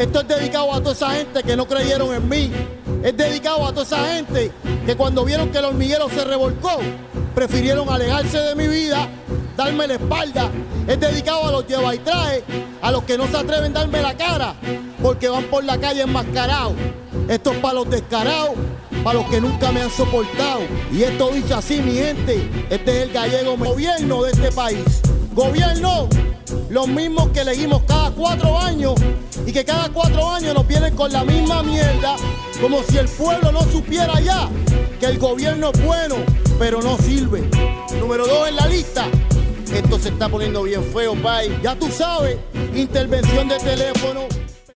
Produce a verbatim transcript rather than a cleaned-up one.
Esto es dedicado a toda esa gente que no creyeron en mí. Es dedicado a toda esa gente que cuando vieron que el hormiguero se revolcó, prefirieron alejarse de mi vida, darme la espalda. Es dedicado a los lleva y trae, a los que no se atreven a darme la cara, porque van por la calle enmascarados. Esto es para los descarados, para los que nunca me han soportado. Y esto dice así, mi gente, este es el gallego, gobierno de este país. Gobierno, los mismos que elegimos cada cuatro años y que cada cuatro años nos vienen con la misma mierda, como si el pueblo no supiera ya que el gobierno es bueno, pero no sirve. Número dos en la lista. Esto se está poniendo bien feo, bye. Ya tú sabes, intervención de teléfono,